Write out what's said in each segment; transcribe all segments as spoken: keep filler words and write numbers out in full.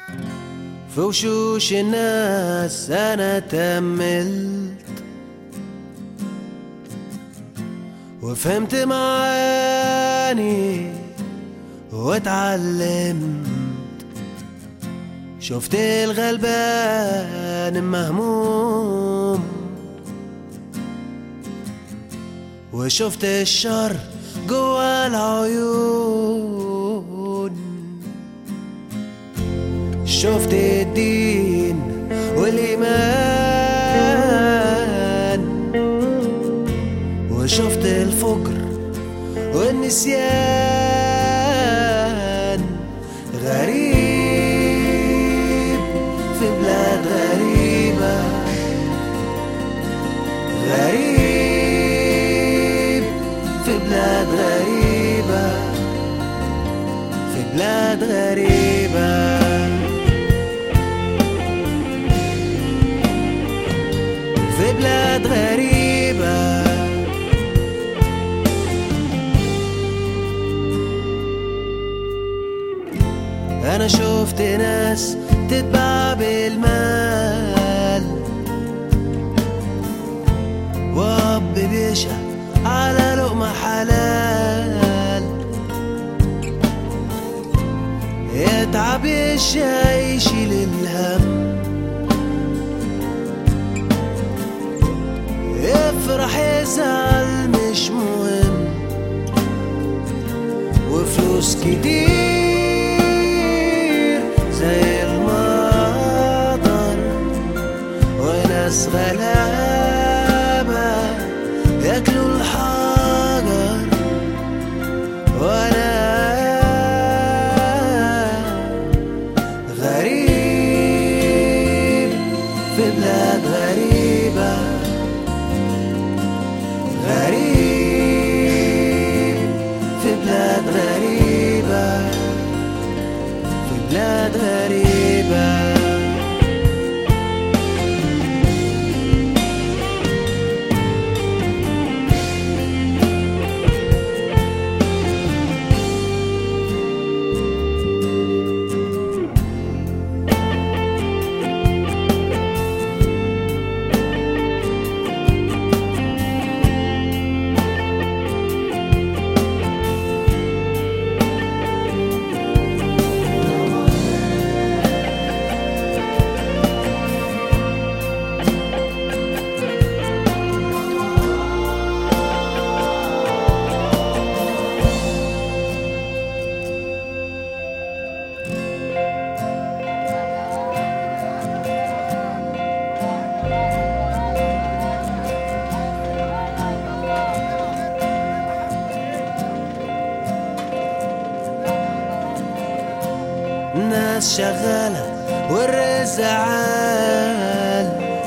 في وشوش الناس أنا تأملت وفهمت معاني واتعلمت، شفت الغلبان مهموم وشفت الشر جوا العيون، شفت الدين والإيمان وشفت الفقر والنسيان. غريب في بلاد غريبة، غريب في بلاد غريبة، في بلاد غريبة، في بلاد غريبة. أنا شفت ناس تتباع بالمال، وأب بيشهد على لقمة حلال، يتعب يشقى يشيل الهم، يفرح يزعل مش مهم، وفلوس كتير زي المطر، وناس غلابة ياكلوا الحجر، وانا غريب في بلاد غريبة، غريب في بلاد غريبة، في بلاد غريبة. ناس شغالة والرزق عال،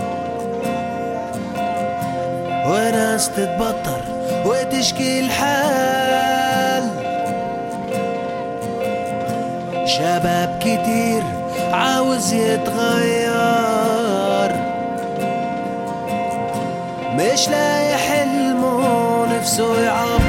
وناس تتبطر وتشكي الحال، شباب كتير عاوز يتغير، مش لاقي حلمه نفسه يعبر،